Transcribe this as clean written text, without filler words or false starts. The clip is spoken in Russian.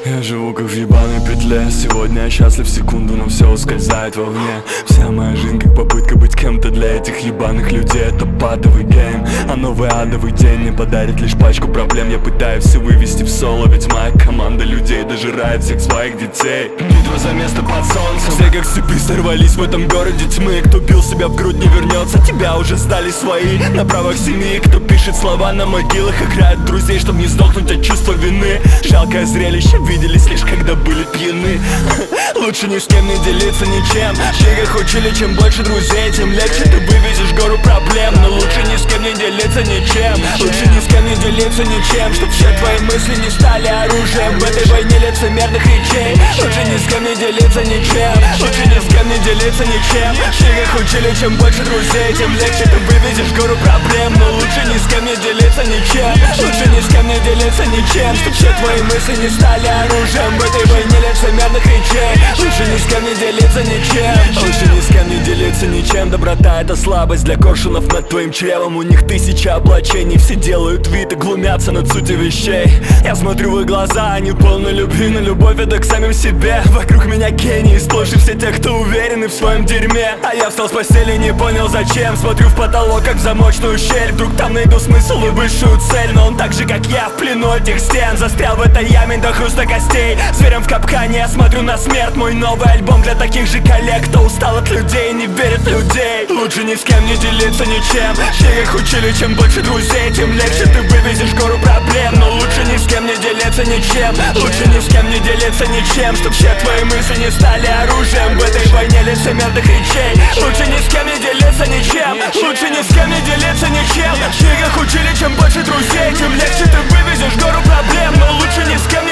Я живу как в ебаной петле. Сегодня я счастлив секунду, но все ускользает вовне. Вся моя жизнь как попытка быть кем-то для этих ебаных людей. Это падовый гейм, а новый адовый день мне подарит лишь пачку проблем. Я пытаюсь все вывести в соло, ведь моя команда людей дожирает всех своих детей. Битва за место под солнцем. Все как с цепи сорвались в этом городе тьмы. Кто бил себя в грудь, не вернется. Тебя уже сдали свои на правах семьи. Кто пишет слова на могилах, играет друзей, чтобы не сдохнуть от чувства вины. Жалкое зрелище, виделись лишь когда были пьяны. Лучше ни с кем не делиться ничем. Чигах учили, чем больше друзей, тем легче ты вывезешь гору проблем. Но лучше ни с кем не делиться ничем. Лучше ни с кем не делиться ничем, чтоб все твои мысли не стали оружием в этой войне лицемерных речей. Лучше ни с кем не делиться ничем. Лучше ни с кем не делиться ничем. Чигах учили, чем больше друзей, тем легче ты вывезешь гору проблем. Но лучше ни с кем не делиться ничем. Лучше ни с кем не делиться ничем, чтоб все твои мысли не стали оружием в этой войне лицемерных речей. Лучше ни с кем не делиться ничем. Лучше ни с кем не делиться ничем. Доброта — это слабость для коршунов над твоим чревом. У них тысячи облачений, все делают вид и глумятся над сутью вещей. Я смотрю в их глаза, они полны любви, но любовь — это к самим себе. Вокруг меня гении, сплошь и все те, кто уверены в своем дерьме. А я встал с постели, не понял зачем. Смотрю в потолок, как в замочную щель. Вдруг там найду смысл и высшую цель. Но он так же, как я, в плену этих стен. Застрял в этой яме до хруста костей. Зверем в капкане, я смотрю на смерть. Мой новый альбом для таких же коллег, кто устал от людей и не верит в людей. Лучше ни с кем не делиться ничем. Чигах учили, чем больше друзей, тем легче ты вывезешь гору проблем. Но лучше ни с кем не делиться ничем. Лучше ни с кем не делиться ничем, чтоб все твои мысли не стали оружием в этой войне лицемерных речей. Лучше ни с кем не делиться ничем. Лучше ни с кем не делиться ничем. Чигах учили, чем больше друзей, тем легче ты вывезешь гору проблем. Но лучше ни с кем не